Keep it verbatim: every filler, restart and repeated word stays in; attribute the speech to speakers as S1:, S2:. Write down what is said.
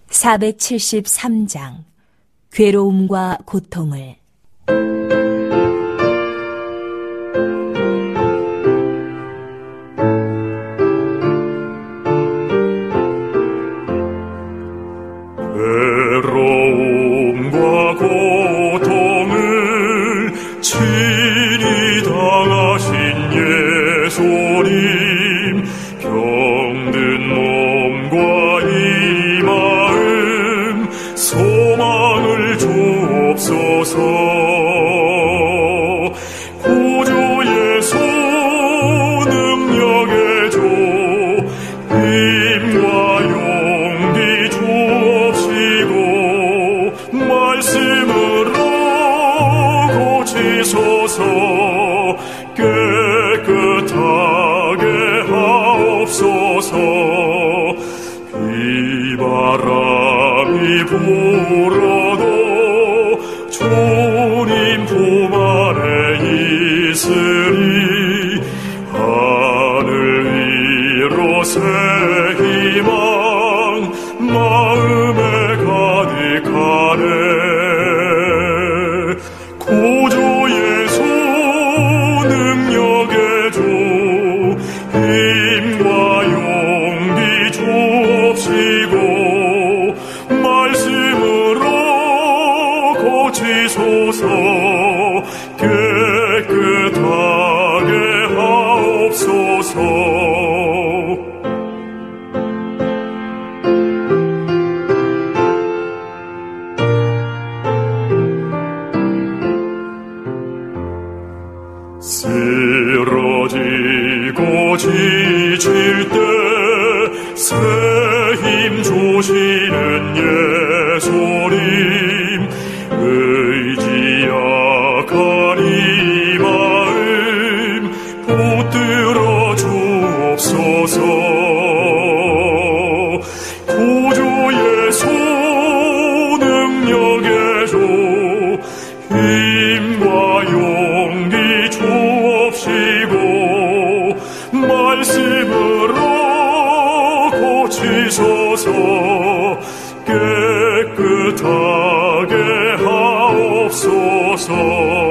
S1: 사백칠십삼 장 괴로움과 고통을.
S2: 괴로움과 고통을 친히 당하신 예수님, 병든 몸과 이 마음 소망을 주옵소서. 구주 예수 능력의 주 힘과 용기 주옵시고 말씀으로 고치소서. 깨끗하게 하옵소서. 비바람이 불어도 주님 품 안에 있으리. 하늘 위로 새 희망 마음에 가득하네. 구주 예수 능력의 주 힘과 용기 주옵시고 말씀으로 고치소서. 깨끗하게 하옵소서. 쓰러지고 지칠 때 새 힘 주시는 예수님, 의지약한 이 마음 붙들어 주옵소서. 구주 예수 능력의 주 힘과 용기 주옵시고 말씀으로 고치소서. 깨끗하게 하옵소서.